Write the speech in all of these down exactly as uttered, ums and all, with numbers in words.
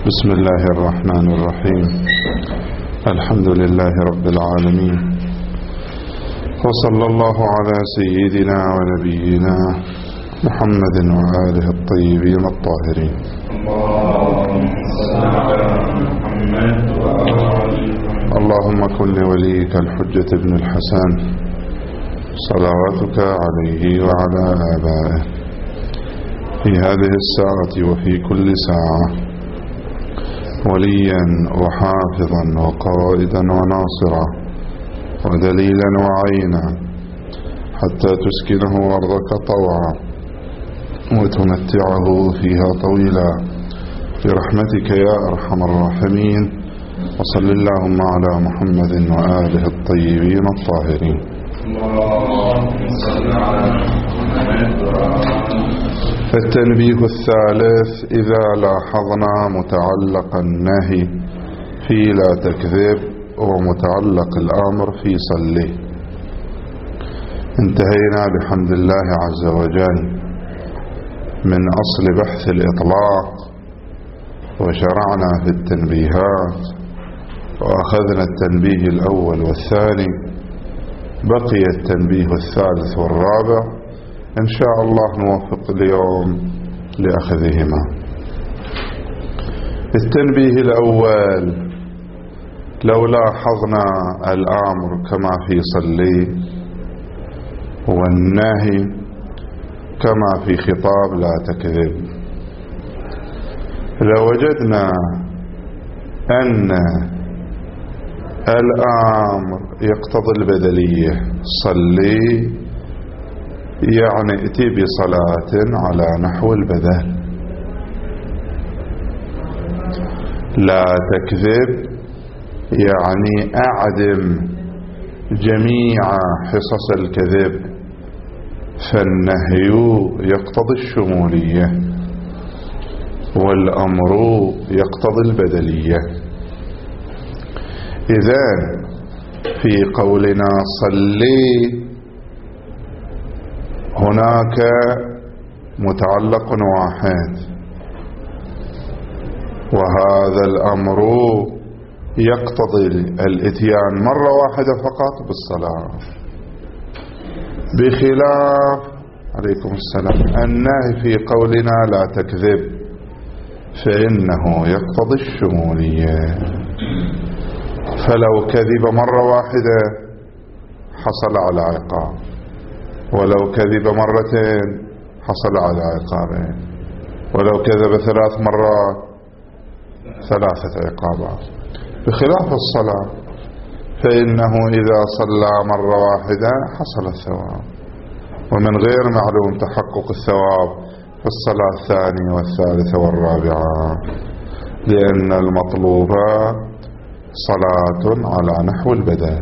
بسم الله الرحمن الرحيم. الحمد لله رب العالمين، وصلى الله على سيدنا ونبينا محمد وآله الطيبين الطاهرين. اللهم كن لوليك الحجة ابن الحسن صلواتك عليه وعلى آبائه في هذه الساعة وفي كل ساعة وليا وحافظا وقائدا وناصرا ودليلا وعينا، حتى تسكنه أرضك طوعا وتمتعه فيها طويلا برحمتك يا أرحم الراحمين. وصل اللهم على محمد وآله الطيبين الطاهرين. التنبيه الثالث: إذا لاحظنا متعلق النهي في لا تكذب ومتعلق الأمر في صلي. انتهينا بحمد الله عز وجل من أصل بحث الإطلاق، وشرعنا في التنبيهات، وأخذنا التنبيه الأول والثاني، بقي التنبيه الثالث والرابع، إن شاء الله نوفق اليوم لأخذهما. التنبيه الأول: لو لاحظنا الأمر كما في صلي والنهي كما في خطاب لا تكذب، لوجدنا أن الأمر يقتضي البدلية. صلي يعني ائتي بصلاة على نحو البدل. لا تكذب يعني أعدم جميع حصص الكذب، فالنهي يقتضي الشمولية والأمر يقتضي البدلية. إذن في قولنا صلي هناك متعلق واحد، وهذا الأمر يقتضي الاتيان مرة واحدة فقط بالصلاة، بخلاف عليكم السلام النهي في قولنا لا تكذب، فإنه يقتضي الشمولية. فلو كذب مرة واحدة حصل على عقاب، ولو كذب مرتين حصل على عقابين، ولو كذب ثلاث مرات ثلاثة عقابات، بخلاف الصلاة فإنه إذا صلى مرة واحدة حصل الثواب، ومن غير معلوم تحقق الثواب في الصلاة الثانية والثالثة والرابعة، لأن المطلوب صلاة على نحو البدل.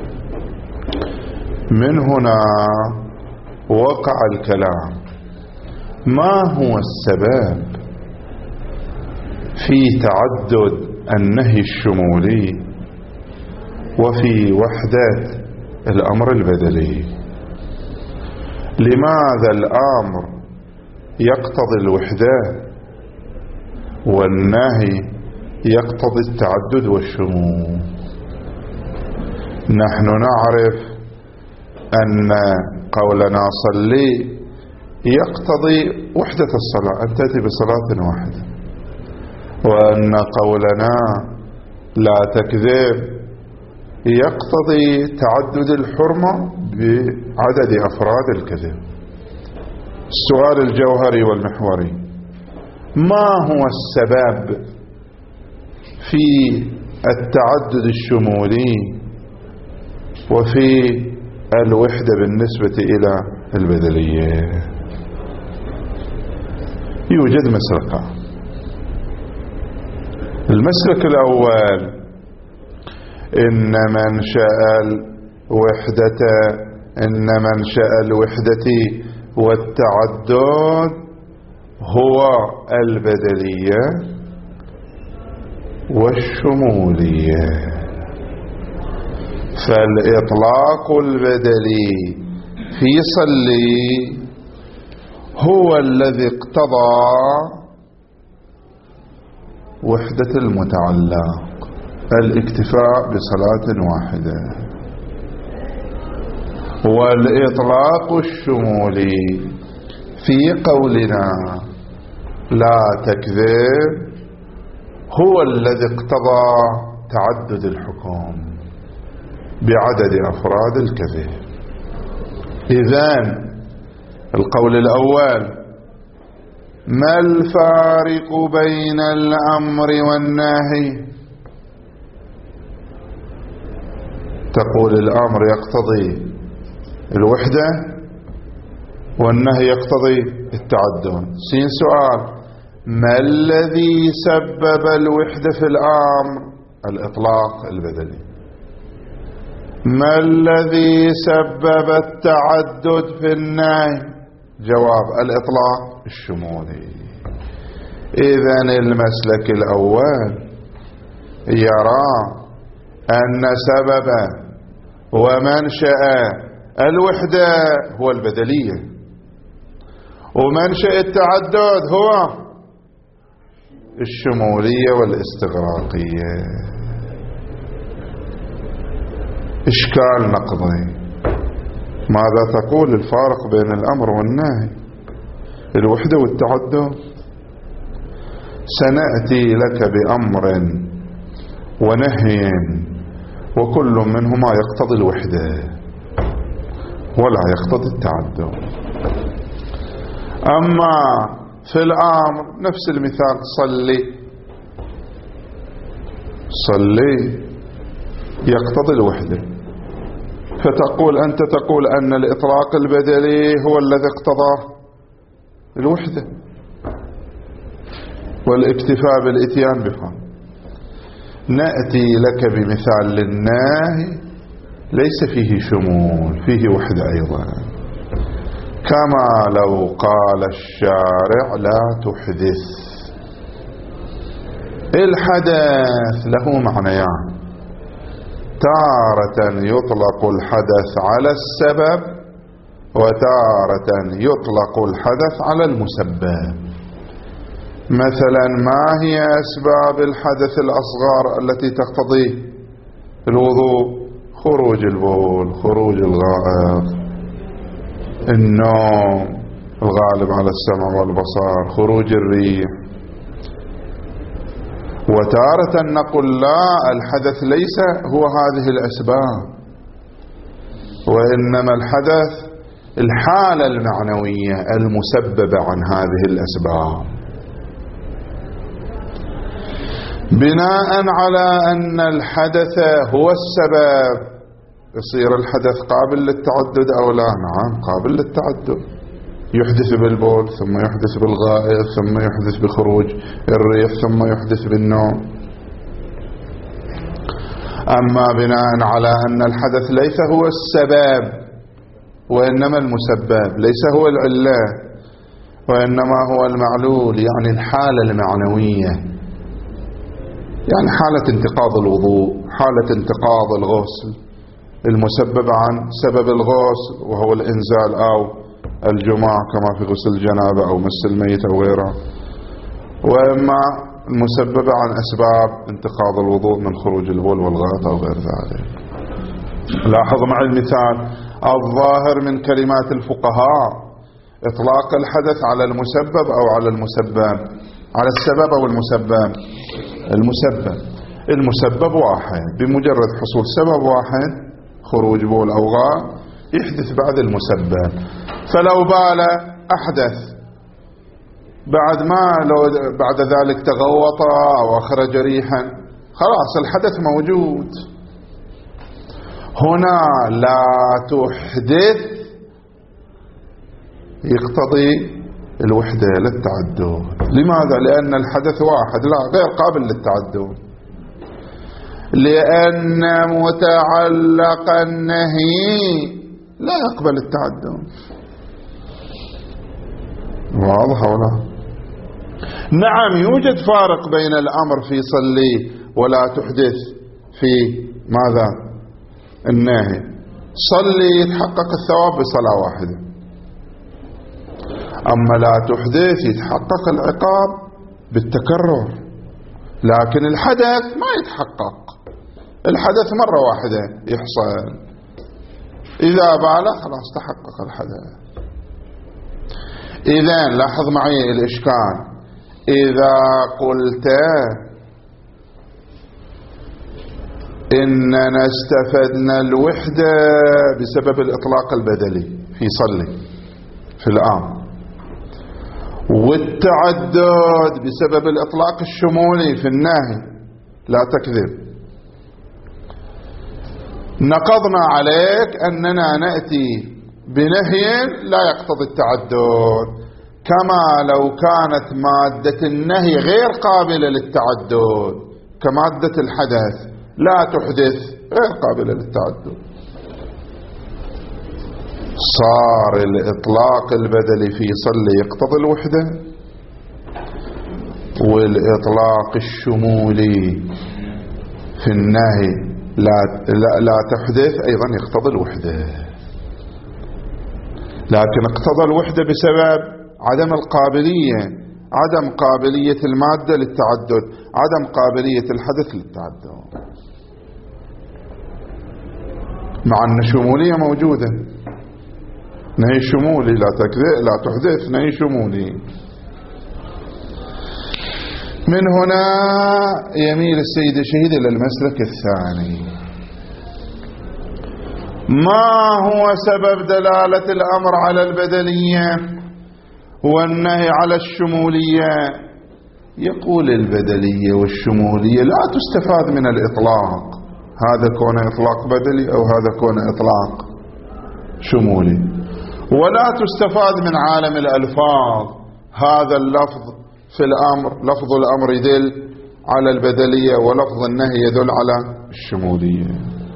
من هنا وقع الكلام: ما هو السبب في تعدد النهي الشمولي وفي وحدة الأمر البدلي؟ لماذا الأمر يقتضي الوحدة والنهي يقتضي التعدد والشمول؟ نحن نعرف أن قولنا صلي يقتضي وحدة الصلاة، أن تأتي بصلاة واحدة، وأن قولنا لا تكذب يقتضي تعدد الحرمة بعدد أفراد الكذب. السؤال الجوهري والمحوري: ما هو السبب في التعدد الشمولي وفي الوحدة بالنسبة إلى البدلية؟ يوجد مسلكان. المسلك الأول: إن منشأ الوحدة إن منشأ الوحدة والتعدد هو البدلية والشمولية، فالإطلاق البدلي في صلي هو الذي اقتضى وحدة المتعلق، الاكتفاء بصلاة واحدة. والإطلاق الشمولي في قولنا لا تكذب هو الذي اقتضى تعدد الحكم بعدد أفراد الكذب. إذن القول الأول: ما الفارق بين الأمر والنهي؟ تقول الأمر يقتضي الوحدة والنهي يقتضي التعدد. سين سؤال: ما الذي سبب الوحدة في الأمر؟ الإطلاق البدني. ما الذي سبب التعدد في النهي؟ جواب: الإطلاق الشمولي. إذن المسلك الأول يرى أن سبب ومنشأ الوحدة هو البدلية، ومنشأ التعدد هو الشمولية والاستغراقية. إشكال نقضي: ماذا تقول الفارق بين الأمر والنهي؟ الوحدة والتعدد. سنأتي لك بأمر ونهي وكل منهما يقتضي الوحدة ولا يقتضي التعدد. أما في الأمر نفس المثال: صلي صلي يقتضي الوحدة، فتقول أنت تقول أن الإطلاق البدلي هو الذي اقتضى الوحدة والاكتفاء بالإتيان بفهم. نأتي لك بمثال للنهي ليس فيه شمول، فيه وحدة أيضا، كما لو قال الشارع لا تحدث. الحدث له معنيان: تارة يطلق الحدث على السبب، وتارة يطلق الحدث على المسبب. مثلا ما هي أسباب الحدث الأصغر التي تقتضي الوضوء؟ خروج البول، خروج الغائط، النوم الغالب على السمع والبصر، خروج الريح. وتارة نقول لا، الحدث ليس هو هذه الأسباب، وإنما الحدث الحالة المعنوية المسببة عن هذه الأسباب. بناء على أن الحدث هو السبب يصير الحدث قابل للتعدد أو لا؟ نعم قابل للتعدد، يحدث بالبول، ثم يحدث بالغائط، ثم يحدث بخروج الريح، ثم يحدث بالنوم. أما بناء على أن الحدث ليس هو السبب وإنما المسبب، ليس هو العلة وإنما هو المعلول، يعني الحالة المعنوية، يعني حالة انتقاض الوضوء، حالة انتقاض الغسل المسبب عن سبب الغسل وهو الإنزال أو الجماع كما في غسل الجنابة أو مس الميت أو غيره، وإما المسببة عن أسباب انتقاض الوضوء من خروج البول والغائط أو غير ذلك. لاحظ مع المثال: الظاهر من كلمات الفقهاء إطلاق الحدث على المسبب أو على المسبب، على السبب أو المسبب. المسبب المسبب واحد، بمجرد حصول سبب واحد خروج بول أو غائط يحدث بعد المسبب. فلو بال أحدث بعد ما لو بعد ذلك تغوط أو أخرج ريحا، خلاص الحدث موجود. هنا لا تحدث يقتضي الوحدة للتعدد. لماذا؟ لأن الحدث واحد، لا غير قابل للتعدد، لأن متعلق النهي لا يقبل التعدد. واضح ولا؟ نعم يوجد فارق بين الأمر في صلي ولا تحدث في ماذا؟ النهي. صلي يتحقق الثواب بصلاة واحدة، أما لا تحدث يتحقق العقاب بالتكرر. لكن الحدث ما يتحقق، الحدث مرة واحدة يحصل، إذا بالغ خلاص تحقق الحدث. إذن لاحظ معي الإشكال، إذا قلت إننا استفدنا الوحدة بسبب الإطلاق البدلي في صلي في الآن، والتعدد بسبب الإطلاق الشمولي في النهي، لا تكذب، نقضنا عليك أننا نأتي بنهي لا يقتضي التعدد، كما لو كانت مادة النهي غير قابلة للتعدد كمادة الحدث، لا تحدث، غير قابلة للتعدد. صار الإطلاق البدلي في صلي يقتضي الوحدة، والإطلاق الشمولي في النهي لا, لا, لا تحدث أيضا يقتضي الوحدة. لكن اقتضى الوحدة بسبب عدم القابلية، عدم قابلية المادة للتعدد، عدم قابلية الحدث للتعدد، مع أن الشمولية موجودة، نهي شمولي، لا تكذب لا تحدث، نهي شمولي. من هنا يميل السيد الشهيد إلى المسلك الثاني. ما هو سبب دلالة الأمر على البدلية والنهي على الشمولية؟ يقول البدلية والشمولية لا تستفاد من الإطلاق، هذا كون إطلاق بدلي أو هذا كون إطلاق شمولي، ولا تستفاد من عالم الألفاظ، هذا اللفظ في الأمر لفظ الأمر يدل على البدلية ولفظ النهي يدل على الشمولية،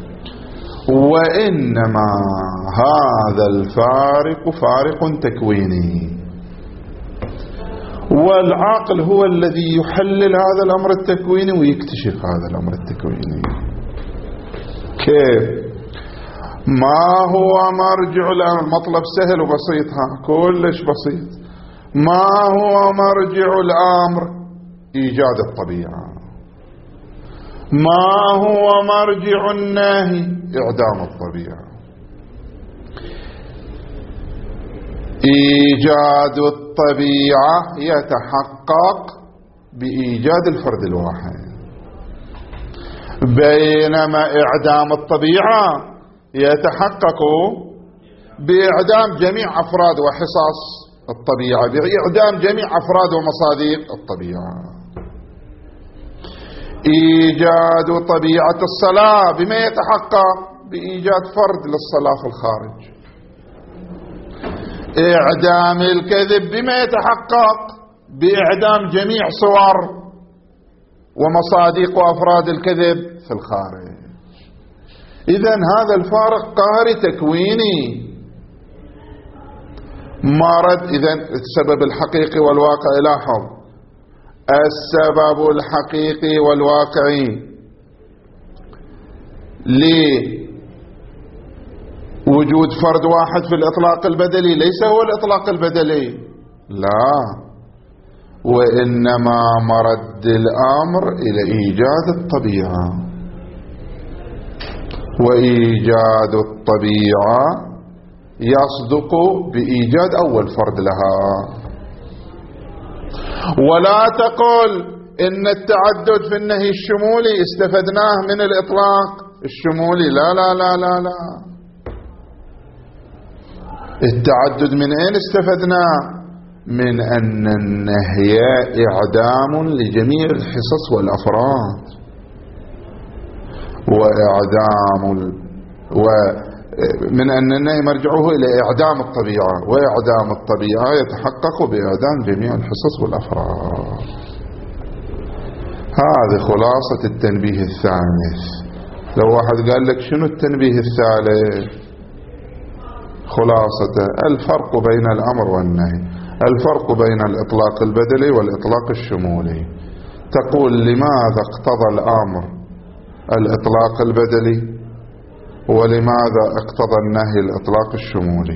وإنما هذا الفارق فارق تكويني، والعقل هو الذي يحلل هذا الأمر التكويني ويكتشف هذا الأمر التكويني. كيف؟ ما هو مرجع الأمر؟ المطلب سهل وبسيط، ها كلش بسيط. ما هو مرجع الأمر؟ إيجاد الطبيعة. ما هو مرجع النهي؟ إعدام الطبيعة. إيجاد الطبيعة يتحقق بإيجاد الفرد الواحد، بينما إعدام الطبيعة يتحقق بإعدام جميع أفراد وحصص الطبيعة، بإعدام جميع أفراد ومصادق الطبيعة. إيجاد طبيعة الصلاة بما يتحقق بإيجاد فرد للصلاة في الخارج. إعدام الكذب بما يتحقق بإعدام جميع صور ومصادق وأفراد الكذب في الخارج. إذن هذا الفارق قهري تكويني مارد. إذن السبب الحقيقي والواقعي، لاحظ السبب الحقيقي والواقعي لوجود فرد واحد في الإطلاق البدلي ليس هو الإطلاق البدلي، لا، وإنما مرد الأمر إلى إيجاد الطبيعة، وإيجاد الطبيعة يصدق بإيجاد أول فرد لها. ولا تقل إن التعدد في النهي الشمولي استفدناه من الإطلاق الشمولي، لا لا لا لا لا، التعدد من أين استفدناه؟ من أن النهي إعدام لجميع الحصص والأفراد، وإعدام ال... ومن أن النهي مرجعه إلى إعدام الطبيعة، وإعدام الطبيعة يتحقق بإعدام جميع الحصص والأفراد. هذه خلاصة التنبيه الثالث. لو واحد قال لك شنو التنبيه الثالث؟ خلاصته الفرق بين الأمر والنهي، الفرق بين الإطلاق البدلي والإطلاق الشمولي. تقول لماذا اقتضى الأمر الإطلاق البدلي، ولماذا اقتضى النهي الإطلاق الشمولي،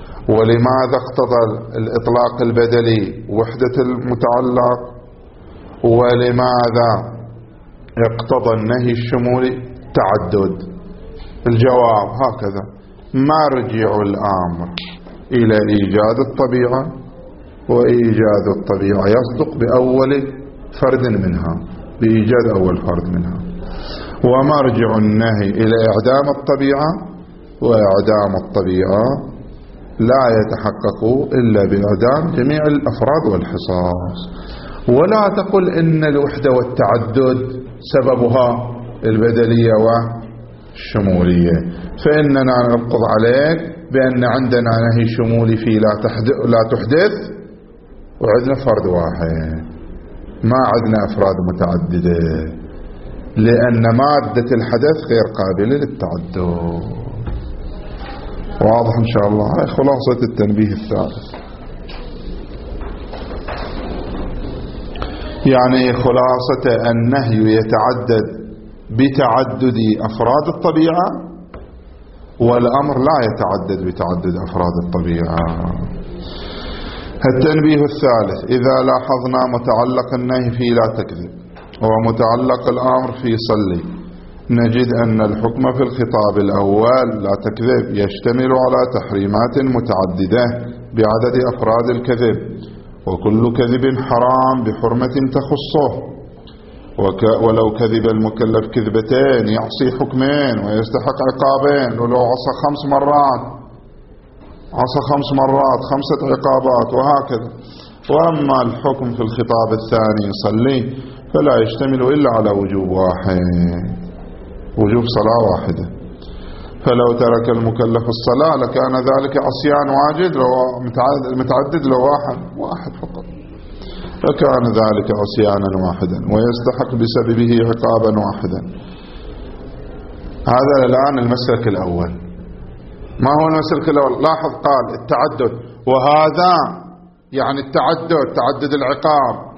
ولماذا اقتضى الإطلاق البدلي وحدة المتعلق، ولماذا اقتضى النهي الشمولي تعدد؟ الجواب هكذا: مرجع الأمر إلى إيجاد الطبيعة، وإيجاد الطبيعة يصدق بأول فرد منها، بإيجاد أول فرد منها، ومرجع النهي إلى إعدام الطبيعة، وإعدام الطبيعة لا يتحقق إلا بإعدام جميع الأفراد والحصص. ولا تقل إن الوحدة والتعدد سببها البدلية والشمولية، فإننا نركض عليك بأن عندنا نهي شمولي في لا تحدث, لا تحدث وعندنا فرد واحد، ما عندنا أفراد متعددة، لأن مادة الحدث غير قابلة للتعدد. واضح إن شاء الله؟ هاي خلاصة التنبيه الثالث. يعني خلاصة النهي يتعدد بتعدد أفراد الطبيعة، والأمر لا يتعدد بتعدد أفراد الطبيعة. التنبيه الثالث: إذا لاحظنا متعلق النهي في لا تكذب ومتعلق الأمر في صلي، نجد أن الحكم في الخطاب الأول لا تكذب يشتمل على تحريمات متعددة بعدد أفراد الكذب، وكل كذب حرام بحرمة تخصه، وك ولو كذب المكلف كذبتين يعصي حكمين ويستحق عقابين، ولو عصى خمس مرات عصى خمس مرات خمسة عقابات، وهكذا. وأما الحكم في الخطاب الثاني صلي فلا يشتمل إلا على وجوب واحد، وجوب صلاة واحدة، فلو ترك المكلف الصلاة لكان ذلك عصيان واجد لو متعدد لو واحد واحد فقط، فكان ذلك عصيانا واحدا ويستحق بسببه عقابا واحدا. هذا الآن المسلك الأول. ما هو المسلك الأول؟ لاحظ قال التعدد، وهذا يعني التعدد، تعدد العقاب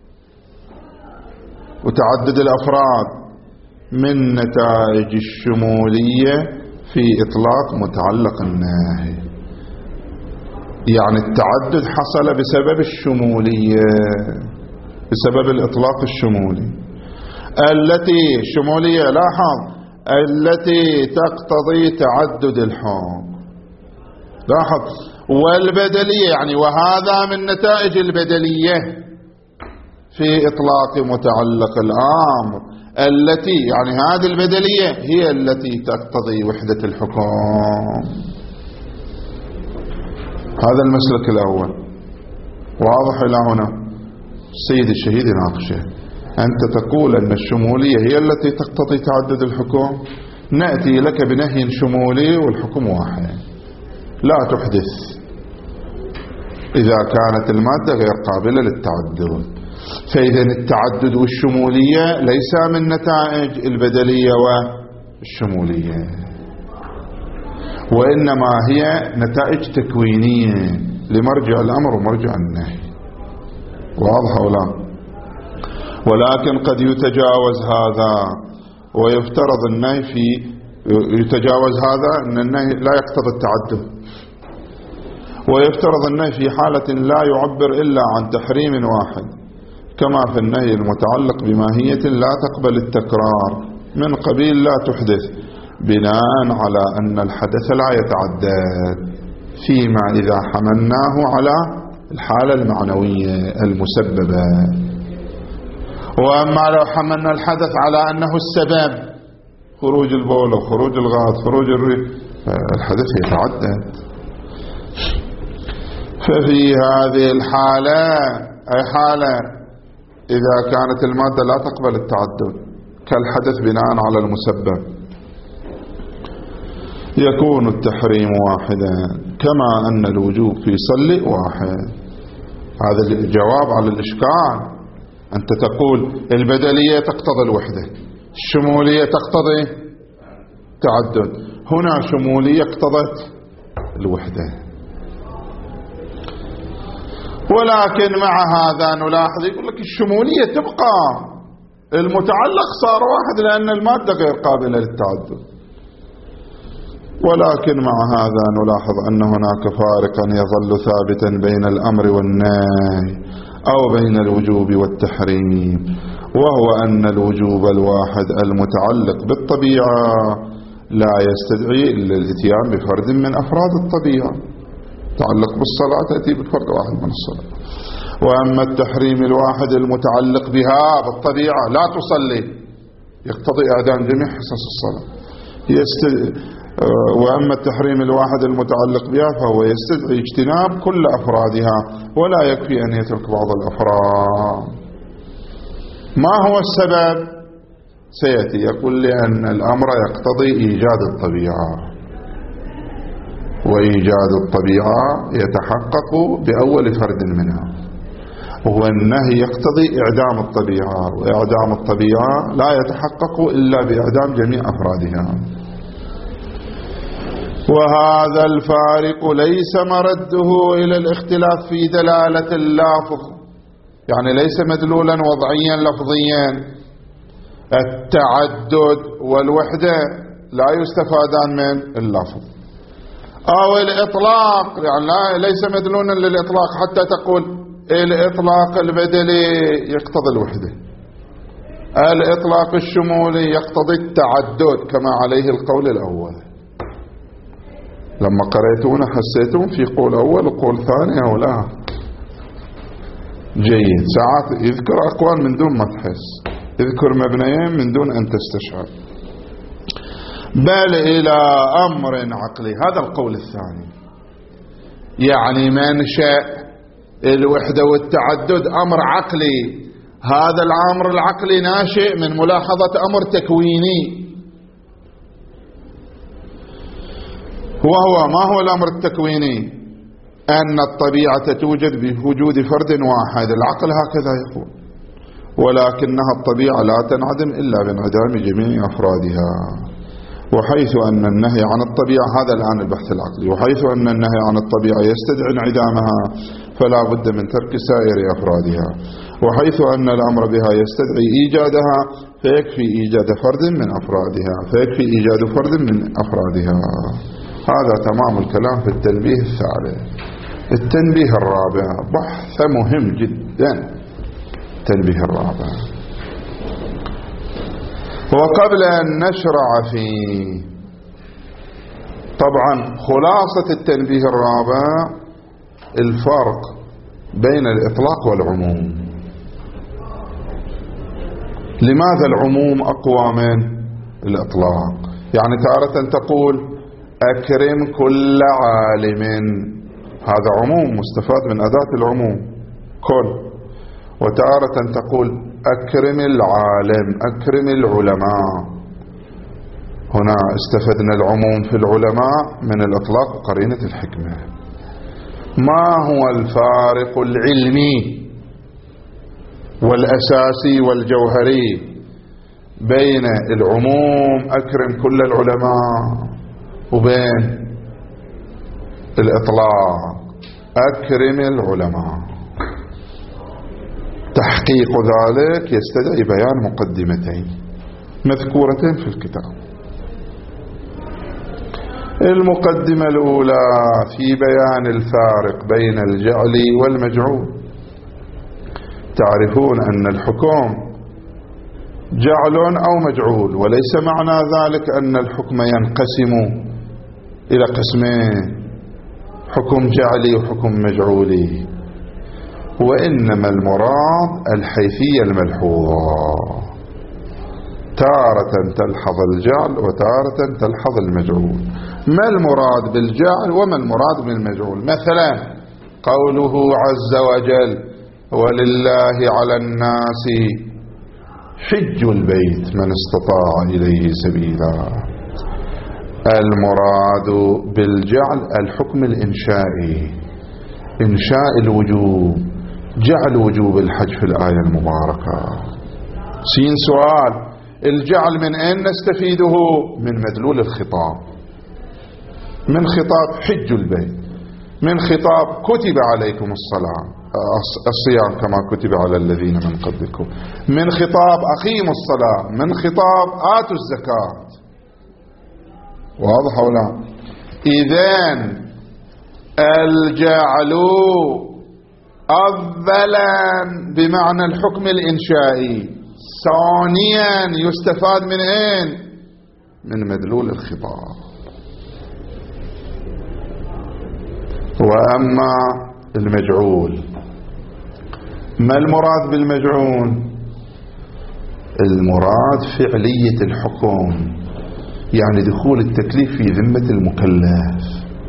وتعدد الأفراد من نتائج الشمولية في إطلاق متعلق النهي. يعني التعدد حصل بسبب الشمولية، بسبب الإطلاق الشمولي التي الشمولية لاحظ التي تقتضي تعدد الحكم. لاحظ والبدلية يعني وهذا من نتائج البدلية في إطلاق متعلق الأمر التي يعني هذه البدلية هي التي تقتضي وحدة الحكم. هذا المسلك الأول واضح إلى هنا. السيد الشهيد يناقشه: أنت تقول أن الشمولية هي التي تقتضي تعدد الحكم، نأتي لك بنهي شمولي والحكم واحد لا تحدث إذا كانت المادة غير قابلة للتعدد. فإذا التعدد والشمولية ليس من نتائج البدلية والشمولية، وإنما هي نتائج تكوينية لمرجع الأمر ومرجع النهي. واضح ولا؟ ولكن قد يتجاوز هذا ويفترض النهي في يتجاوز هذا أن النهي لا يقتضي التعدد، ويفترض النهي في حالة لا يعبر إلا عن تحريم واحد، كما في النهي المتعلق بماهية لا تقبل التكرار من قبيل لا تحدث، بناء على أن الحدث لا يتعدد، فيما إذا حملناه على الحالة المعنوية المسببة. وأما لو حملنا الحدث على أنه السبب، خروج البول وخروج الغاز خروج الريح، الحدث يتعدد. ففي هذه الحالة أي حالة إذا كانت المادة لا تقبل التعدد كالحدث بناء على المسبب، يكون التحريم واحدا كما أن الوجوب في صلي واحد. هذا الجواب على الإشكال. أنت تقول البدلية تقتضي الوحدة، الشمولية تقتضي تعدد، هنا شمولية اقتضت الوحدة. ولكن مع هذا نلاحظ يقول لك الشمولية تبقى، المتعلق صار واحد لأن المادة غير قابلة للتعدد. ولكن مع هذا نلاحظ أن هناك فارقا يظل ثابتا بين الأمر والنهي أو بين الوجوب والتحريم، وهو أن الوجوب الواحد المتعلق بالطبيعة لا يستدعي إلا الاتيان بفرد من أفراد الطبيعة. تعلق بالصلاة تأتي بفرد واحد من الصلاة. وأما التحريم الواحد المتعلق بها بالطبيعة لا تصلي، يقتضي إعدام جميع حصص الصلاة. يست... وأما التحريم الواحد المتعلق بها فهو يستدعي اجتناب كل أفرادها، ولا يكفي أن يترك بعض الأفراد. ما هو السبب؟ سيأتي يقول لأن الأمر يقتضي إيجاد الطبيعة، وإيجاد الطبيعة يتحقق بأول فرد منها، والنهي يقتضي إعدام الطبيعة، وإعدام الطبيعة لا يتحقق إلا بإعدام جميع أفرادها. وهذا الفارق ليس مرده إلى الاختلاف في دلالة اللافظ، يعني ليس مدلولا وضعيا لفظيا. التعدد والوحدة لا يستفادان من اللفظ، أو الإطلاق يعني لا ليس مدلولا للإطلاق حتى تقول الإطلاق البدلي يقتضي الوحدة، الإطلاق الشمولي يقتضي التعدد كما عليه القول الأول. لما قرأتون حسيتون في قول أول وقول ثاني أو لا؟ جيد. ساعات يذكر أقوال من دون ما تحس، يذكر مبنيين من دون أن تستشعر. بل إلى أمر عقلي، هذا القول الثاني، يعني منشأ الوحدة والتعدد أمر عقلي. هذا الأمر العقلي ناشئ من ملاحظة أمر تكويني، وهو ما هو الأمر التكويني؟ أن الطبيعة توجد بوجود فرد واحد. العقل هكذا يقول، ولكنها الطبيعة لا تنعدم إلا بانعدام جميع أفرادها. وحيث أن النهي عن الطبيعة، هذا الآن البحث العقلي، وحيث أن النهي عن الطبيعة يستدعي انعدامها فلا بد من ترك سائر أفرادها، وحيث أن الأمر بها يستدعي إيجادها فيكفي إيجاد فرد من أفرادها فيكفي إيجاد فرد من أفرادها. هذا تمام الكلام في التنبيه الثالث. التنبيه الرابع بحث مهم جدا، التنبيه الرابع. وقبل أن نشرع فيه، طبعا خلاصة التنبيه الرابع الفرق بين الإطلاق والعموم. لماذا العموم أقوى من الإطلاق؟ يعني تارة تقول أكرم كل عالم، هذا عموم مستفاد من أداة العموم كل، وتارة تقول أكرم العالم، أكرم العلماء. هنا استفدنا العموم في العلماء من الإطلاق قرينة الحكمة. ما هو الفارق العلمي والأساسي والجوهري بين العموم أكرم كل العلماء وبين الإطلاق أكرم العلماء؟ تحقيق ذلك يستدعي بيان مقدمتين مذكورتين في الكتاب. المقدمة الأولى في بيان الفارق بين الجعل والمجعول. تعرفون أن الحكم جعل أو مجعول، وليس معنى ذلك أن الحكم ينقسم إلى قسمين، حكم جعلي وحكم مجعولي، وإنما المراد الحيثية الملحوظة. تارة تلحظ الجعل وتارة تلحظ المجعول. ما المراد بالجعل وما المراد بالمجعول؟ مثلا قوله عز وجل ولله على الناس حج البيت من استطاع إليه سبيلا. المراد بالجعل الحكم الإنشائي، إنشاء الوجوب، جعل وجوب الحج في الآية المباركة. سين سؤال، الجعل من أين نستفيده؟ من مدلول الخطاب، من خطاب حج البيت، من خطاب كتب عليكم الصلاة الصيام كما كتب على الذين من قبلكم، من خطاب أقيموا الصلاة، من خطاب آتوا الزكاة. واضح ولا؟ إذن الجعل أولا بمعنى الحكم الإنشائي، ثانيا يستفاد من أين؟ من مدلول الخطاب. وأما المجعول، ما المراد بالمجعول؟ المراد فعلية الحكم، يعني دخول التكليف في ذمة المكلف.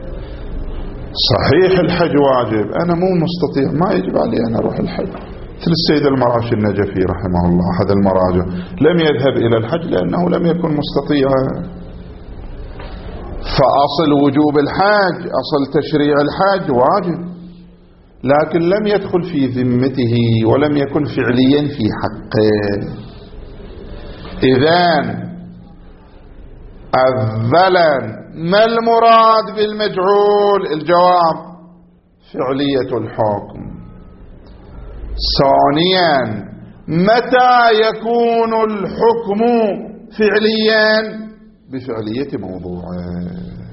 صحيح الحج واجب، أنا مو مستطيع، ما يجب علي أن أروح الحج. مثل السيد المراشي النجفي رحمه الله أحد المراجع لم يذهب إلى الحج لأنه لم يكن مستطيعا. فأصل وجوب الحج، أصل تشريع الحج واجب، لكن لم يدخل في ذمته ولم يكن فعليا في حقه. إذن أولا ما المراد بالمجعول؟ الجواب فعلية الحكم. ثانيا متى يكون الحكم فعليا؟ بفعلية موضوعه.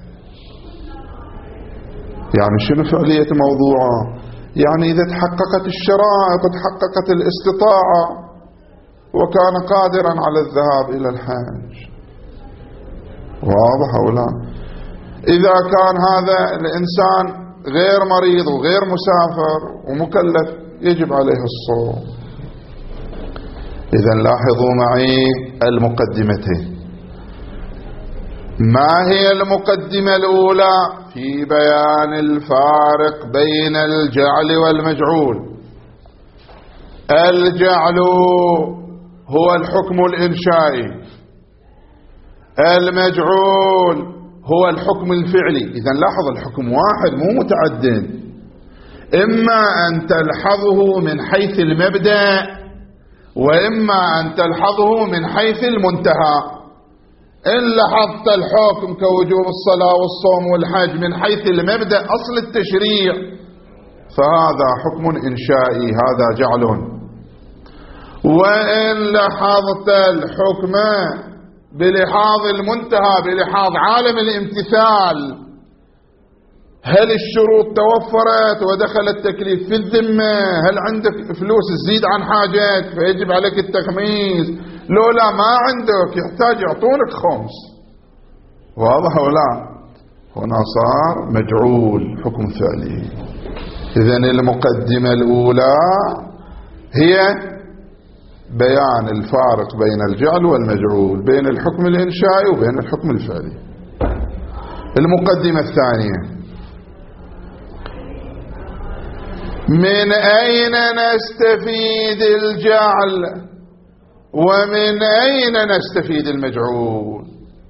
يعني شنو فعلية موضوعه؟ يعني إذا تحققت الشرائط، تحققت الاستطاعة، وكان قادرا على الذهاب إلى الحج. واضح أو لا؟ إذا كان هذا الإنسان غير مريض وغير مسافر ومكلف يجب عليه الصوم. إذن لاحظوا معي المقدمتين. ما هي المقدمة الأولى؟ في بيان الفارق بين الجعل والمجعول. الجعل هو الحكم الإنشائي، المجعول هو الحكم الفعلي. إذن لاحظ الحكم واحد مو متعدد، إما أن تلحظه من حيث المبدأ وإما أن تلحظه من حيث المنتهى. إن لاحظت الحكم كوجوب الصلاة والصوم والحج من حيث المبدأ أصل التشريع فهذا حكم إنشائي، هذا جعل. وإن لاحظت الحكم بلحاظ المنتهى، بلحاظ عالم الامتثال، هل الشروط توفرت ودخل التكليف في الذمة؟ هل عندك فلوس تزيد عن حاجات فيجب عليك التخميس؟ لولا ما عندك يحتاج يعطونك خمس. واضح ولا؟ هنا صار مجعول، حكم فعلي. إذن المقدمة الأولى هي بيان الفارق بين الجعل والمجعول، بين الحكم الإنشائي وبين الحكم الفعلي. المقدمة الثانية: من أين نستفيد الجعل ومن أين نستفيد المجعول؟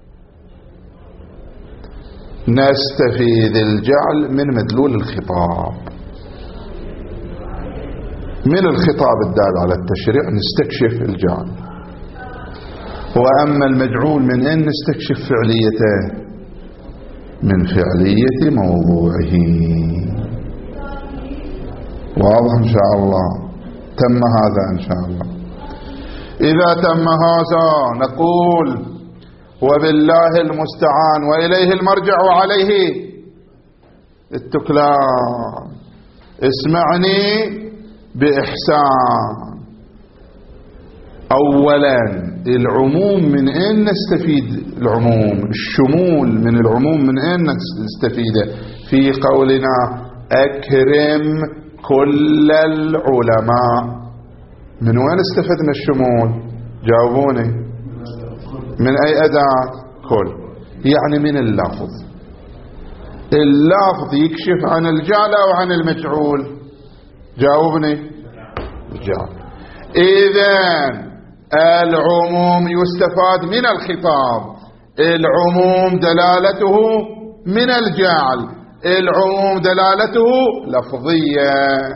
نستفيد الجعل من مدلول الخطاب، من الخطاب الدال على التشريع نستكشف الجعل. وأما المجعول من أين نستكشف فعليته؟ من فعلية موضوعه. واضح إن شاء الله؟ تم هذا إن شاء الله. إذا تم هذا نقول وبالله المستعان وإليه المرجع وعليه التكلان. اسمعني بإحسان. أولا العموم من أين نستفيد؟ العموم الشمول من العموم من أين نستفيده؟ في قولنا أكرم كل العلماء. من وين استفدنا الشمول؟ جاوبوني. من أي أداة؟ كل، يعني من اللفظ. اللفظ يكشف عن الجعل أو عن المجعول؟ جاوبني. الجعل. إذن العموم يستفاد من الخطاب، العموم دلالته من الجعل، العموم دلالته لفظية.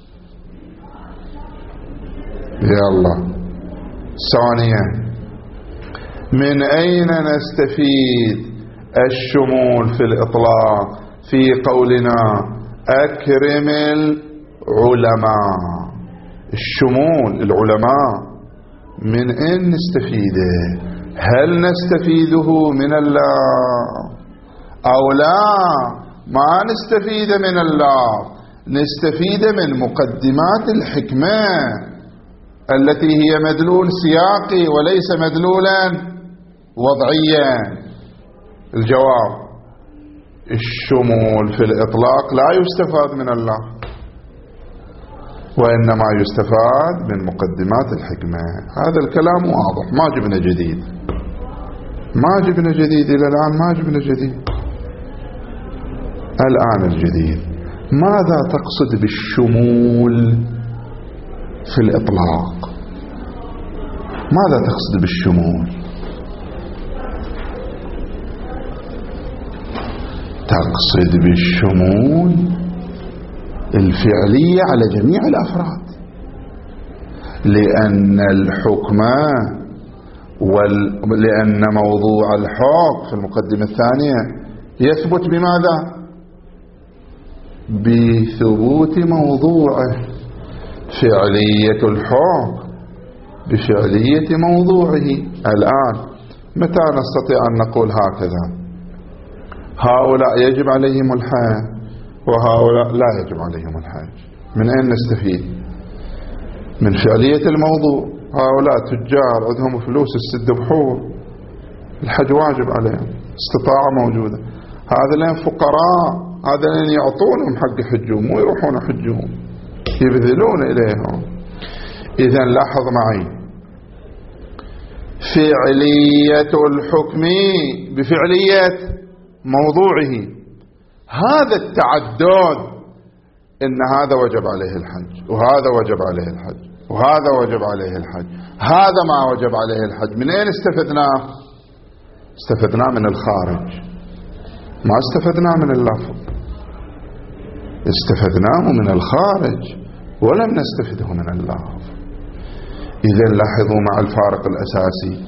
يلا. ثانيا: من أين نستفيد الشمول في الإطلاق؟ في قولنا أكرم العلماء. الشمول العلماء من أين نستفيده؟ هل نستفيده من الله أو لا؟ ما نستفيد من الله، نستفيد من مقدمات الحكمة التي هي مدلول سياقي وليس مدلولا وضعيا. الجواب: الشمول في الإطلاق لا يستفاد من الله، وإنما يستفاد من مقدمات الحكمة. هذا الكلام واضح، ما جبنا جديد، ما جبنا جديد إلى الآن، ما جبنا جديد. الآن الجديد: ماذا تقصد بالشمول في الإطلاق؟ ماذا تقصد بالشمول؟ تقصد بالشمول الفعلية على جميع الأفراد، لأن الحكم وال... لأن موضوع الحكم في المقدمة الثانية يثبت بماذا؟ بثبوت موضوعه. فعلية الحكم بفعلية موضوعه. الآن متى نستطيع أن نقول هكذا؟ هؤلاء يجب عليهم الحج وهؤلاء لا يجب عليهم الحج. من أين نستفيد؟ من فعلية الموضوع. هؤلاء تجار عندهم فلوس السد بحور، الحج واجب عليهم، استطاعة موجودة. هذا فقراء، هذا يعطونهم حق حجهم، مو يروحون حجهم، يبذلون إليهم. إذن لاحظ معي: فعلية الحكم بفعلية موضوعه. هذا التعدد، إن هذا وجب عليه الحج وهذا وجب عليه الحج وهذا وجب عليه الحج، هذا ما وجب عليه الحج. من أين استفدناه؟ استفدناه من الخارج، ما استفدناه من اللفظ، استفدناه من الخارج ولم نستفده من اللفظ. إذن لاحظوا مع الفارق الأساسي: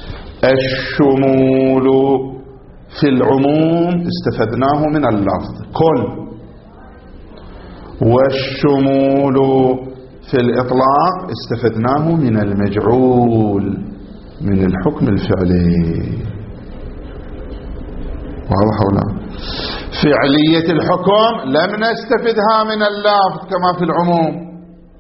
الشمول في العموم استفدناه من اللفظ كل، والشمول في الإطلاق استفدناه من المجعول، من الحكم الفعلي. واضح ولا؟ فعلية الحكم لم نستفدها من اللفظ كما في العموم،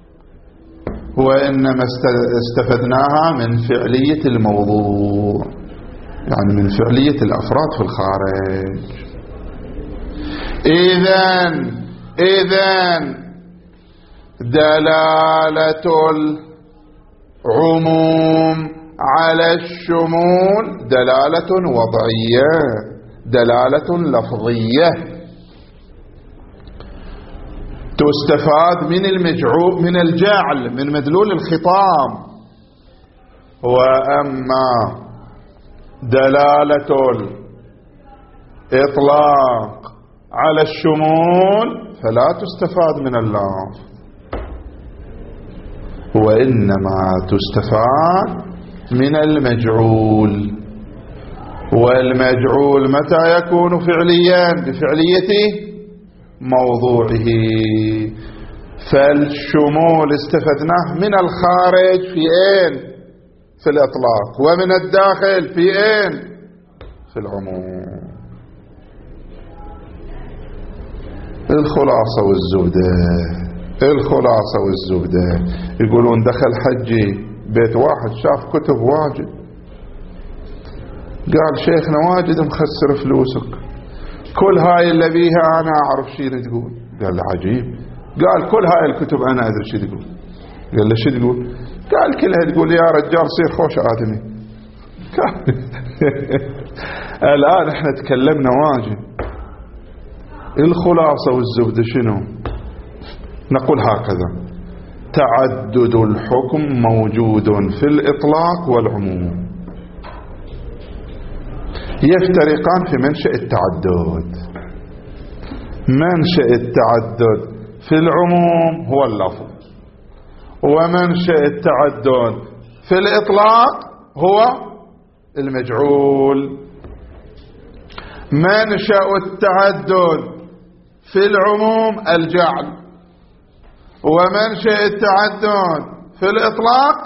وإنما استفدناها من فعلية الموضوع، يعني من فعلية الأفراد في الخارج. إذن إذن دلالة العموم على الشمول دلالة وضعية، دلالة لفظية، تستفاد من المجعول، من الجعل، من مدلول الخطاب. وأما دلالة الإطلاق على الشمول فلا تستفاد من اللفظ، وإنما تستفاد من المجعول. والمجعول متى يكون فعليا؟ بفعلية موضوعه. فالشمول استفدناه من الخارج في أين؟ في الإطلاق. ومن الداخل في أين؟ في العموم. الخلاصة والزبدة، الخلاصة والزبدة يقولون دخل حجي بيت واحد شاف كتب واجد، قال شيخنا واجد مخسر فلوسك، كل هاي اللي بيها أنا أعرف شي تقول. قال له عجيب. قال كل هاي الكتب أنا أدري شي تقول. قال له شي تقول؟ قال كلها تقول يا رجال صير خوش آدمي. الآن احنا تكلمنا واجد. الخلاصة والزبدة شنو؟ نقول هكذا: تعدد الحكم موجود في الإطلاق والعموم، يفترقان في منشأ التعدد. منشأ التعدد في العموم هو اللفظ، ومنشأ التعدد في الإطلاق هو المجعول. منشأ التعدد في العموم الجعل، ومنشأ التعدد في الإطلاق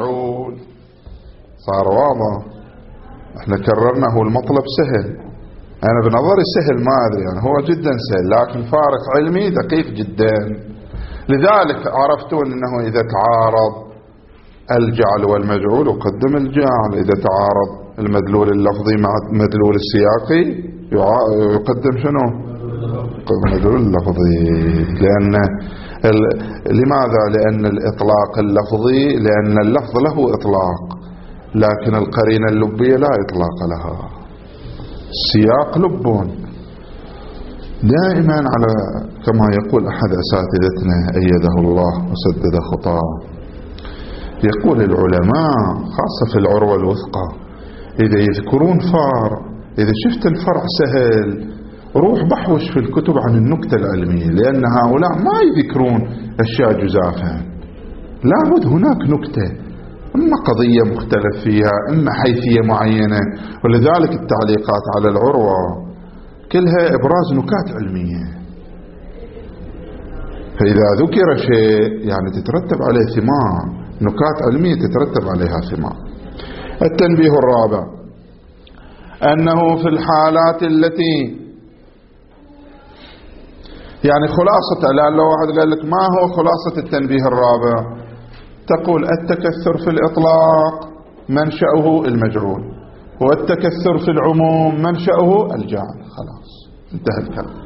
المجعول. صار واضح؟ احنا كررنا، هو المطلب سهل، أنا بنظري سهل، ما أدري يعني، هو جدا سهل، لكن فارق علمي دقيق جدا. لذلك عرفتون أنه إذا تعارض الجعل والمجعول يقدم الجعل، إذا تعارض المدلول اللفظي مع المدلول السياقي يقدم شنو؟ المدلول اللفظي. لأن ال... لماذا؟ لأن الإطلاق اللفظي، لأن اللفظ له إطلاق، لكن القرينة اللبية لا إطلاق لها. السياق لبون دائما، على كما يقول أحد أساتذتنا أيده الله وسدد خطاه، يقول العلماء خاصة في العروة الوثقى إذا يذكرون فرع، إذا شفت الفرع سهل روح بحوش في الكتب عن النكتة العلمية، لأن هؤلاء ما يذكرون أشياء جزافا، لابد هناك نكتة، إما قضية مختلف فيها، إما حيثية معينة. ولذلك التعليقات على العروة كلها إبراز نكات علمية، فإذا ذكر شيء يعني تترتب عليه ثمار، نكات علمية تترتب عليها ثمار. التنبيه الرابع أنه في الحالات التي يعني خلاصة، لأن لو واحد قال لك ما هو خلاصة التنبيه الرابع، تقول التكثر في الإطلاق منشأه المجعول، والتكثر في العموم منشأه الجعل. خلاص انتهى الكلام.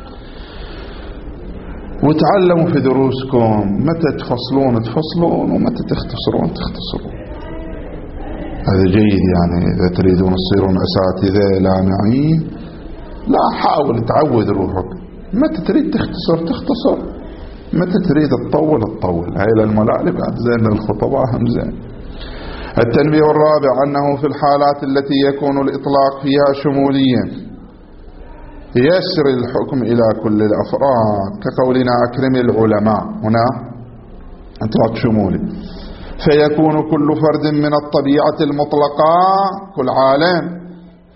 وتعلموا في دروسكم متى تفصلون تفصلون ومتى تختصرون تختصرون، هذا جيد. يعني إذا تريدون تصيرون أساتذة لامعين لا، حاول تعود روحك، متى تريد تختصر تختصر، متى تريد تطول تطول. هاي للملائكة بعد زين، الخطباء هم زين. التنبيه الرابع أنه في الحالات التي يكون الإطلاق فيها شموليا يسري الحكم إلى كل الأفراد، كقولنا أكرم العلماء، هنا إطلاق شمولي، فيكون كل فرد من الطبيعة المطلقة، كل عالم،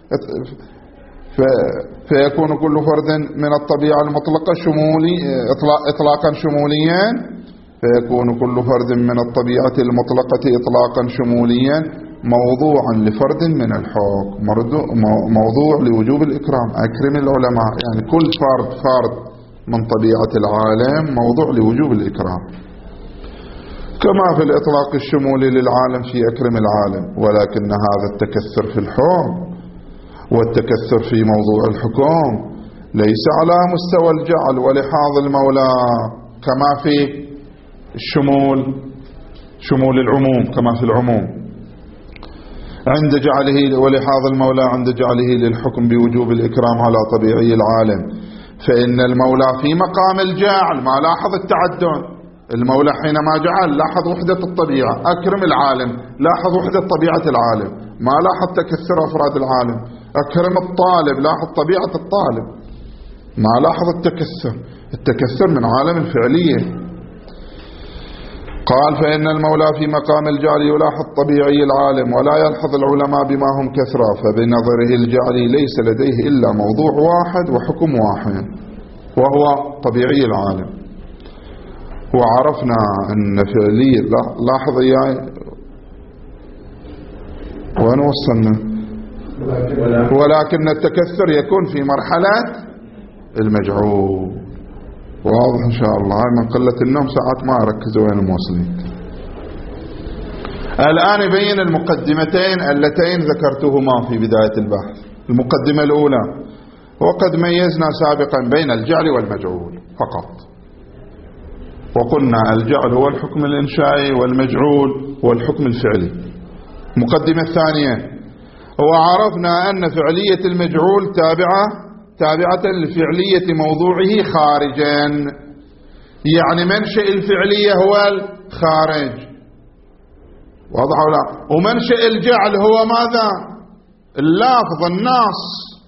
فيكون كل فرد من الطبيعة المطلقة شمولي إطلاقا شموليا، فيكون كل فرد من الطبيعة المطلقة إطلاقا شموليا موضوعا لفرد من الحكم، موضوع لوجوب الإكرام. أكرم العلماء يعني كل فرد فرد من طبيعة العالم موضوع لوجوب الإكرام، كما في الإطلاق الشمولي للعالم في أكرم العالم. ولكن هذا التكثر في الحكم والتكثر في موضوع الحكم ليس على مستوى الجعل ولحاظ المولى كما في الشمول، شمول العموم كما في العموم عند جعله، ولحاظ المولى عند جعله للحكم بوجوب الإكرام على طبيعي العالم. فإن المولى في مقام الجعل ما لاحظ التعدد، المولى حينما جعل لاحظ وحدة الطبيعة، أكرم العالم لاحظ وحدة طبيعة العالم، ما لاحظ تكثر أفراد العالم. أكرم الطالب لاحظ طبيعة الطالب، ما لاحظ التكثر، التكثر من عالم الفعلية. قال فإن المولى في مقام الجعل يلاحظ طبيعي العالم ولا يلحظ العلماء بما هم كثرة، فبنظره الجعلي ليس لديه إلا موضوع واحد وحكم واحد وهو طبيعي العالم. وعرفنا أن فعلية، لاحظ إياي وين وصلنا، ولكن التكثر يكون في مرحلة المجعول. واضح إن شاء الله. هاي من قلة النوم ساعات ما أركز وين موصلين. الآن يبين المقدمتين اللتين ذكرتهما في بداية البحث. المقدمة الأولى، وقد ميزنا سابقا بين الجعل والمجعول فقط، وقلنا الجعل هو الحكم الإنشائي والمجعول هو الحكم الفعلي. المقدمة الثانية، وعرفنا أن فعلية المجعول تابعة تابعة لفعلية موضوعه خارجا، يعني منشأ الفعلية هو الخارج، واضح ولا؟ ومنشأ الجعل هو ماذا؟ اللافظ النص.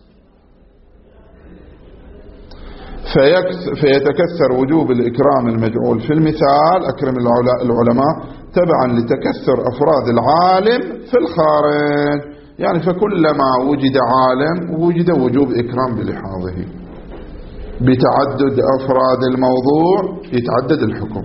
فيتكثر وجوب الإكرام المجعول في المثال أكرم العلماء تبعا لتكثر أفراد العالم في الخارج، يعني فكلما وجد عالم وجد وجوب إكرام بلحاظه. بتعدد أفراد الموضوع يتعدد الحكم.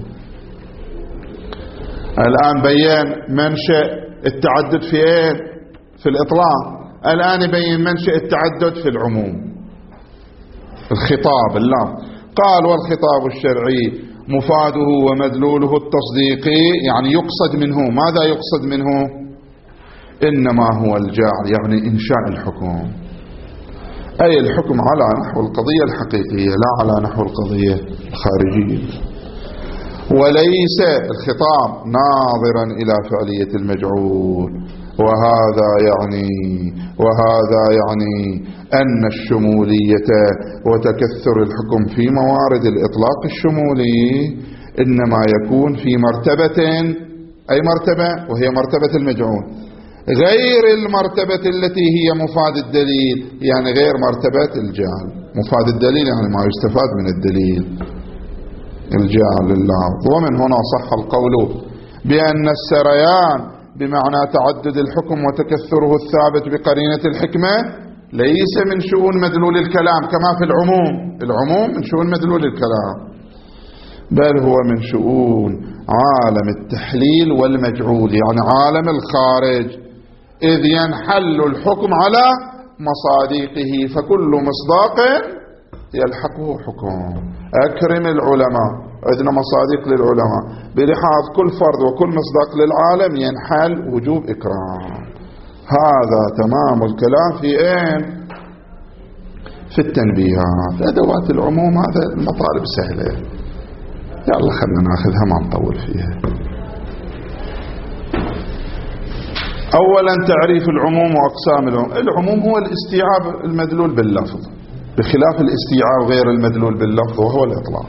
الآن بيان منشأ التعدد في إيه؟ في الإطلاق. الآن يبين منشأ التعدد في العموم. الخطاب اللفظ قال والخطاب الشرعي مفاده ومدلوله التصديقي، يعني يقصد منه ماذا؟ يقصد منه إنما هو الجعل، يعني إنشاء الحكم، أي الحكم على نحو القضية الحقيقية لا على نحو القضية الخارجية، وليس الخطاب ناظرا إلى فعلية المجعول. وهذا يعني وهذا يعني أن الشمولية وتكثر الحكم في موارد الإطلاق الشمولي إنما يكون في مرتبة، أي مرتبة؟ وهي مرتبة المجعول، غير المرتبة التي هي مفاد الدليل، يعني غير مرتبة الجعل. مفاد الدليل يعني ما يستفاد من الدليل، الجعل اللفظ. ومن هنا صح القول بأن السريان بمعنى تعدد الحكم وتكثره الثابت بقرينة الحكمة ليس من شؤون مدلول الكلام كما في العموم. العموم من شؤون مدلول الكلام، بل هو من شؤون عالم التحليل والمجعول، يعني عالم الخارج، إذ ينحل الحكم على مصادقه، فكل مصداق يلحقه حكم. أكرم العلماء، عندنا مصادق للعلماء، بلحاظ كل فرد وكل مصداق للعالم ينحل وجوب إكرام. هذا تمام الكلام في أين؟ في التنبيهات. أدوات العموم هذا المطالب سهلة، يلا خلنا ناخذها ما نطول فيها. أولا تعريف العموم وأقسام العموم. العموم هو الاستيعاب المدلول باللفظ، بخلاف الاستيعاب غير المدلول باللفظ وهو الإطلاق.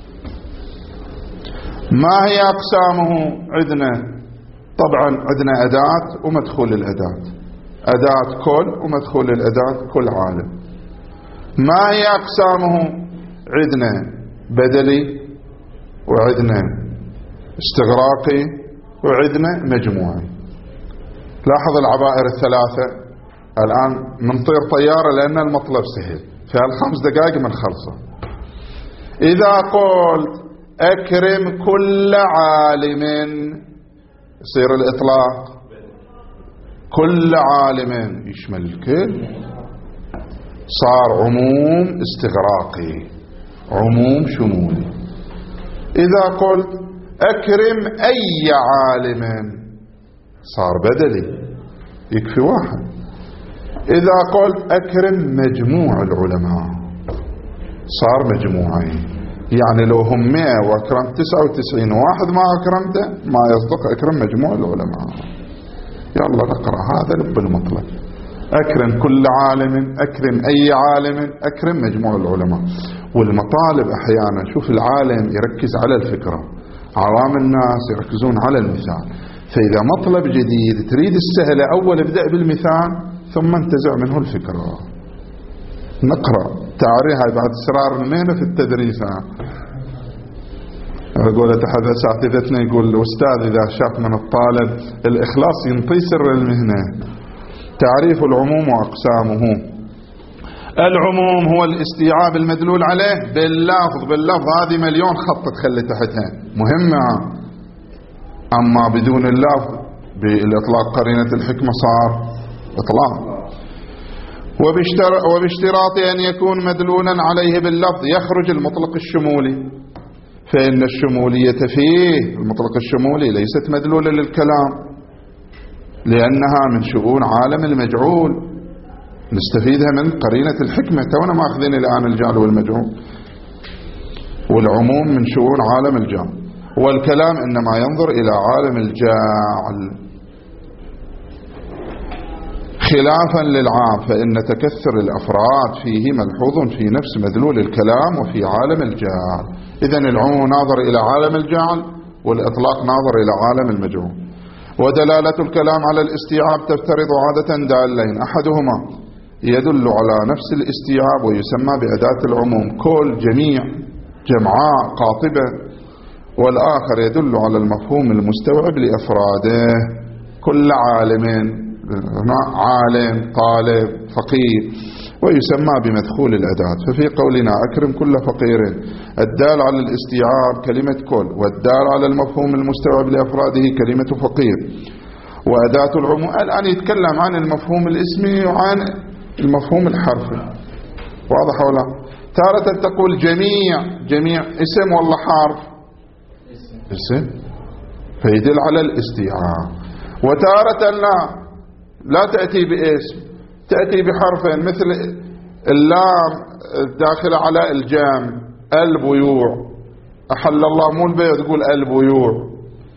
ما هي أقسامه؟ عندنا طبعا عندنا أداة ومدخول الأداة، أداة كل ومدخول الأداة كل عالم. ما هي أقسامه؟ عندنا بدلي وعندنا استغراقي وعندنا مجموعي. لاحظ العبائر الثلاثة. الآن منطير طيارة لأن المطلب سهل، في هالخمس دقائق من خلصه. إذا قلت أكرم كل عالم يصير الإطلاق كل عالم يشمل الكل، صار عموم استغراقي، عموم شمولي. إذا قلت أكرم أي عالم صار بدلي، يكفي واحد. إذا قلت أكرم مجموع العلماء صار مجموعي، يعني لو هم مئة وأكرمت تسعة وتسعين واحد ما أكرمته ما يصدق أكرم مجموع العلماء. يلا نقرأ هذا لب المطلب. أكرم كل عالم، أكرم أي عالم، أكرم مجموع العلماء. والمطالب أحيانا شوف العالم يركز على الفكرة، عوام الناس يركزون على المثال. فإذا مطلب جديد تريد السهلة أول ابدأ بالمثال ثم انتزع منه الفكرة. نقرأ تعريها بعد إسرار المهنة في التدريس. أقول أحد أساتذتنا يقول الأستاذ إذا شاف من الطالب الإخلاص ينطي سر المهنة. تعريف العموم وأقسامه. العموم هو الاستيعاب المدلول عليه باللفظ. باللفظ هذه مليون خط تخلي تحتها مهمة. أما بدون اللفظ بالإطلاق قرينة الحكمة صار إطلاق. وباشتراط أن يكون مدلولا عليه باللفظ يخرج المطلق الشمولي، فإن الشمولية فيه المطلق الشمولي ليست مدلولة للكلام لأنها من شؤون عالم المجعول، نستفيدها من قرينة الحكمة. تونا ما أخذين الآن الجعل والمجعول. والعموم من شؤون عالم الجعل، والكلام إنما ينظر إلى عالم الجعل خلافا للعام، فإن تكثر الأفراد فيه ملحوظ في نفس مدلول الكلام وفي عالم الجعل. إذن العموم ناظر إلى عالم الجعل والإطلاق ناظر إلى عالم المجعول. ودلالة الكلام على الاستيعاب تفترض عادة دالين، أحدهما يدل على نفس الاستيعاب ويسمى بأداة العموم كل، جميع، جمعاء، قاطبة، والآخر يدل على المفهوم المستوعب لأفراده كل عالم، عالم، طالب، فقير، ويسمى بمدخول الأداة. ففي قولنا أكرم كل فقير الدال على الاستيعاب كلمة كل، والدال على المفهوم المستوعب لأفراده كلمة فقير. وأداة العموم الآن يتكلم عن المفهوم الاسمي وعن المفهوم الحرفي. واضح ولا؟ تارة تقول جميع، جميع اسم والله حرف؟ اسم، فيدل على الاستيعاب. وتارة لا، لا تأتي باسم، تأتي بحرفين، مثل اللام الداخلة على الجام، البيوع، أحل الله مو البيع تقول البيوع.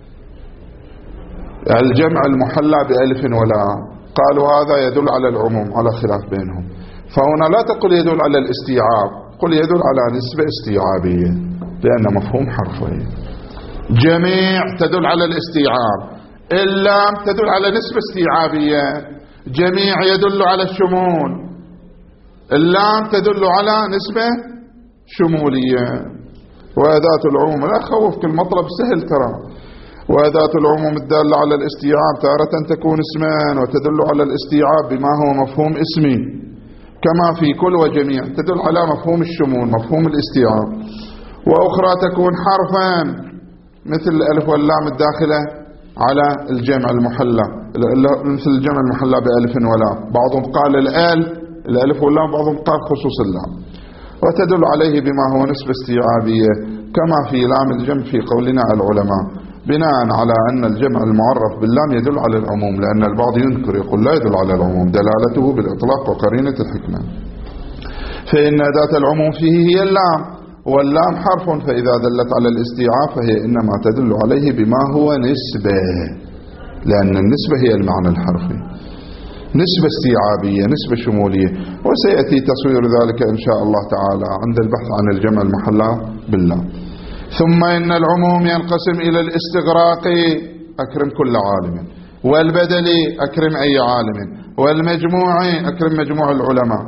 الجمع المحلى بألف ولام، قالوا هذا يدل على العموم على خلاف بينهم. فهنا لا تقول يدل على الاستيعاب، قل يدل على نسبة استيعابية لأن مفهوم حرفي. جميع تدل على الاستيعاب، اللام تدل على نسبة استيعابية. جميع يدل على الشمول، اللام تدل على نسبة شمولية. وأداة العموم لا خوف، كل مطلب سهل ترى. وأداة العموم الدالة على الاستيعاب تارة تكون اسمان وتدل على الاستيعاب بما هو مفهوم اسمي، كما في كل وجميع تدل على مفهوم الشمول مفهوم الاستيعاب. وأخرى تكون حرفا مثل الألف واللام الداخلة على الجمع المحلى، مثل الجمع المحلى بألف ولام. بعضهم قال الآل الألف واللام، بعضهم قال خصوص اللام. وتدل عليه بما هو نسبة استيعابية كما في لام الجمع في قولنا العلماء، بناء على أن الجمع المعرف باللام يدل على العموم، لأن البعض ينكر يقول لا يدل على العموم، دلالته بالإطلاق وقرينة الحكمة. فإن أداة العموم فيه هي اللام، واللام حرف، فإذا دلت على الاستيعاب فهي إنما تدل عليه بما هو نسبة، لأن النسبة هي المعنى الحرفي، نسبة استيعابية نسبة شمولية. وسيأتي تصوير ذلك إن شاء الله تعالى عند البحث عن الجمع المحلى باللام. ثم إن العموم ينقسم إلى الاستغراق، أكرم كل عالم، والبدل أكرم أي عالم، والمجموع أكرم مجموع العلماء،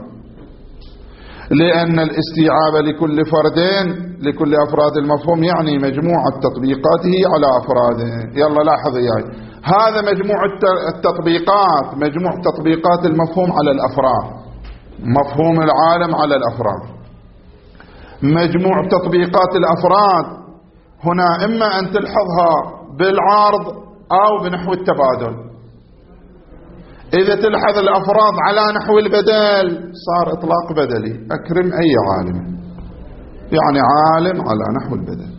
لأن الاستيعاب لكل فردين لكل أفراد المفهوم يعني مجموع تطبيقاته على أفراده. يلا لاحظ ياي، هذا مجموع التطبيقات، مجموع تطبيقات المفهوم على الأفراد، مفهوم العالم على الأفراد. مجموع تطبيقات الأفراد هنا إما أن تلحظها بالعرض أو بنحو التبادل. إذا تلحظ الأفراد على نحو البدل صار إطلاق بدلي، أكرم أي عالم، يعني عالم على نحو البدل.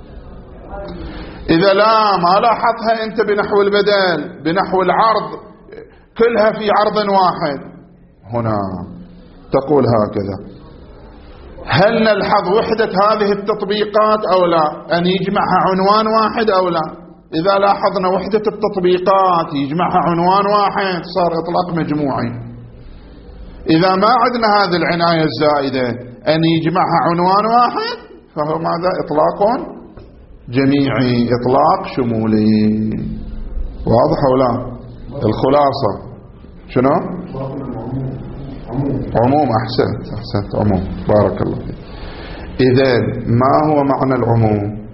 إذا لا ما لاحظها أنت بنحو البدل بنحو العرض، كلها في عرض واحد، هنا تقول هكذا: هل نلحظ وحدة هذه التطبيقات أو لا؟ أن يجمعها عنوان واحد أو لا؟ إذا لاحظنا وحدة التطبيقات يجمعها عنوان واحد صار إطلاق مجموعي. إذا ما عندنا هذه العناية الزائدة أن يجمعها عنوان واحد فهو ماذا؟ إطلاق جميعي، إطلاق شمولي. واضح أو لا؟ الخلاصة شنو؟ عموم. أحسنت أحسنت عموم، بارك الله فيك. إذن ما هو معنى العموم؟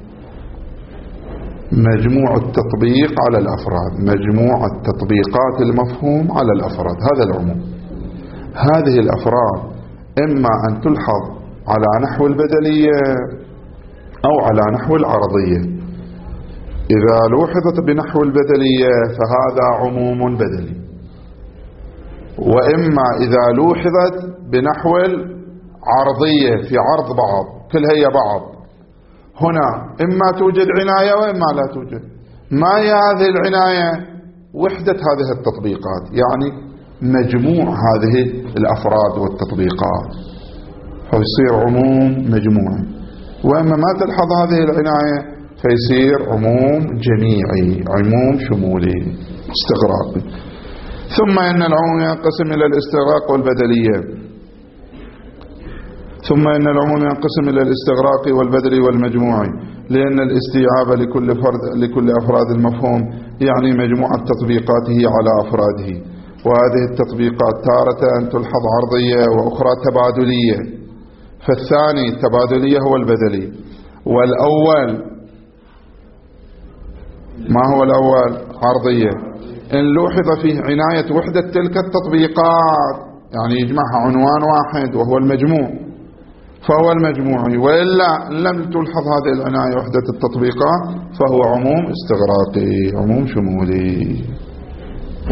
مجموع التطبيق على الأفراد، مجموع التطبيقات المفهوم على الأفراد، هذا العموم. هذه الأفراد إما أن تلحظ على نحو البدلية أو على نحو العرضية. إذا لوحظت بنحو البدلية فهذا عموم بدلي، وإما إذا لوحظت بنحو العرضية في عرض بعض، كلها هي بعض. هنا إما توجد عناية وإما لا توجد. ما هي هذه العناية؟ وحدة هذه التطبيقات، يعني مجموع هذه الأفراد والتطبيقات، فيصير عموم مجموعي. وإما ما تلحظ هذه العناية فيصير عموم جميعي، عموم شمولي استغراقي. ثم إن العموم ينقسم إلى الاستغراق والبدلية. ثم إن العموم ينقسم إلى الاستغراق والبدل والمجموع، لأن الاستيعاب لكل فرد لكل أفراد المفهوم يعني مجموعة تطبيقاته على أفراده. وهذه التطبيقات تارة تلحظ عرضية وأخرى تبادلية. فالثاني التبادلية هو البدلي. والأول ما هو الأول؟ عرضية. إن لوحظ فيه عناية وحدة تلك التطبيقات يعني يجمعها عنوان واحد وهو المجموع فهو المجموعي، وإلا لم تلحظ هذه العناية وحدة التطبيقات فهو عموم استغراقي، عموم شمولي.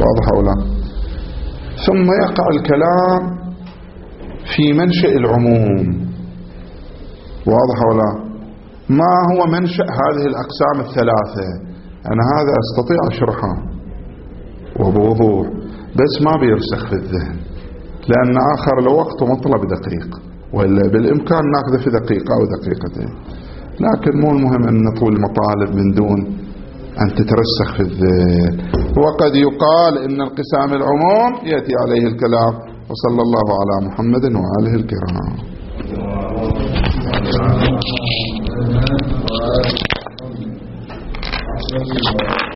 واضح أو لا؟ ثم يقع الكلام في منشأ العموم، واضح أو لا؟ ما هو منشأ هذه الأقسام الثلاثة؟ أنا هذا أستطيع أشرحه وبوضوح، بس ما بيرسخ في الذهن، لأن آخر الوقت مطلب دقيق، ولا بالإمكان نأخذ في دقيقة أو دقيقتين، لكن مو المهم أن نطول المطالب من دون أن تترسخ في الذهن. وقد يقال إن القسام العموم يأتي عليه الكلام. وصلى الله على محمد وآله الكرام.